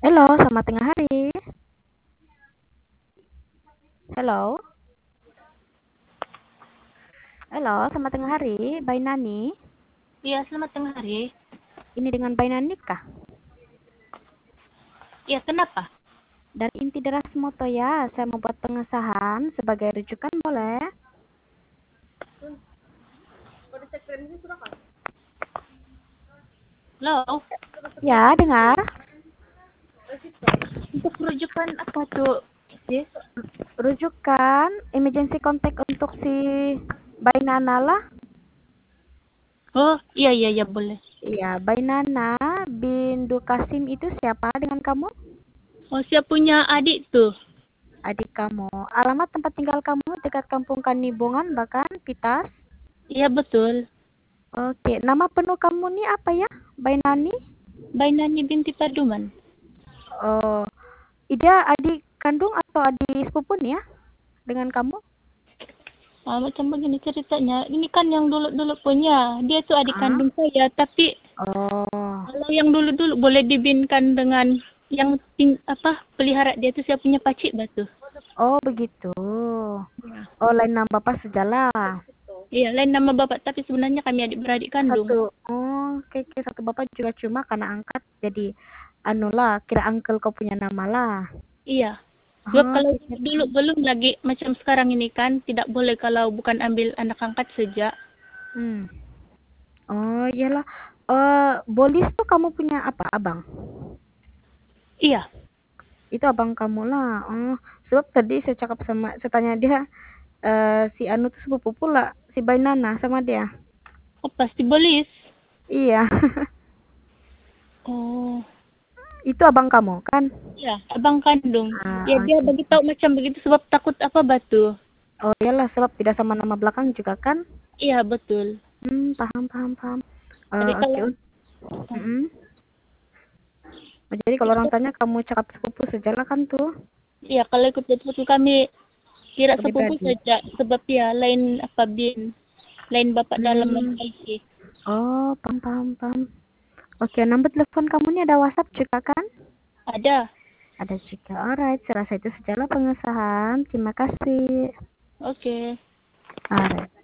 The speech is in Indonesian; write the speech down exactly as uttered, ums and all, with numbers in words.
Halo, selamat tengah hari. Halo. Halo, selamat tengah hari. By Nani. Iya, selamat tengah hari. Ini dengan By Nani kah? Iya, kenapa? Dari Inti Deras Moto ya. Saya mau buat pengesahan sebagai rujukan boleh? Halo, Ya, dengar. untuk rujukan apa tuh? Yes. Rujukan emergency contact untuk si By Nana lah. Oh, iya, iya, iya, boleh. Iya, By Nana bin Dukasim itu siapa dengan kamu? Oh, saya punya adik tuh. Adik kamu. Alamat tempat tinggal kamu dekat Kampung Kanibungan bahkan Pitas. Iya, betul. Oke, nama penuh kamu nih apa ya? By Nani? Bainani binti Paduman. Oh, Ida adik kandung atau adik sepupu nih ya dengan kamu? Ah, macam begini ceritanya. Ini kan yang dulu-dulu punya. Dia tuh adik Ah? kandung saya, tapi Oh, kalau yang dulu-dulu boleh dibinkan dengan yang ting apa pelihara dia tuh saya punya pacik batu. oh begitu. Iya. Oh, lain nama bapak sejalan. Iya, lain nama bapak, tapi sebenarnya kami adik-beradik kandung. Satu. Oh, oke, oke, satu bapak juga cuma karena angkat jadi anu lah, kira uncle kau punya nama lah. Iya. Sebab Oh, kalau oke, oke. dulu belum lagi macam sekarang ini kan tidak boleh kalau bukan ambil anak angkat sejak. Hmm. Oh, iyalah. Eh, Bolis tuh kamu punya apa, abang? Iya. Itu abang kamu lah. Oh, sebab tadi saya cakap sama, saya tanya dia, eh, si Anu tuh sepupu pula, si Bainana sama dia. Oh, pasti bolis. Iya. Oh, Itu abang kamu kan? iya, abang kandung. Ya Ah, dia oke. bagi tahu macam begitu sebab takut apa batu. Oh iyalah, sebab tidak sama nama belakang juga kan? Iya, betul. Hmm, paham, paham, paham. Eh, Jadi oke. kalau Mm-mm. Jadi kalau orang tanya kamu cakap sepupu sejalan kan tuh? iya kalau ikut betul kami kira Lebih sepupu beradik. saja sebab ya lain apa bin lain bapak dalam Hmm. I C. Oh, paham, paham, paham. Oke, nomor telepon kamu ini ada WhatsApp juga kan? Ada. Ada juga. Alright, saya rasa itu sejalan pengesahan. Terima kasih. Oke. Alright.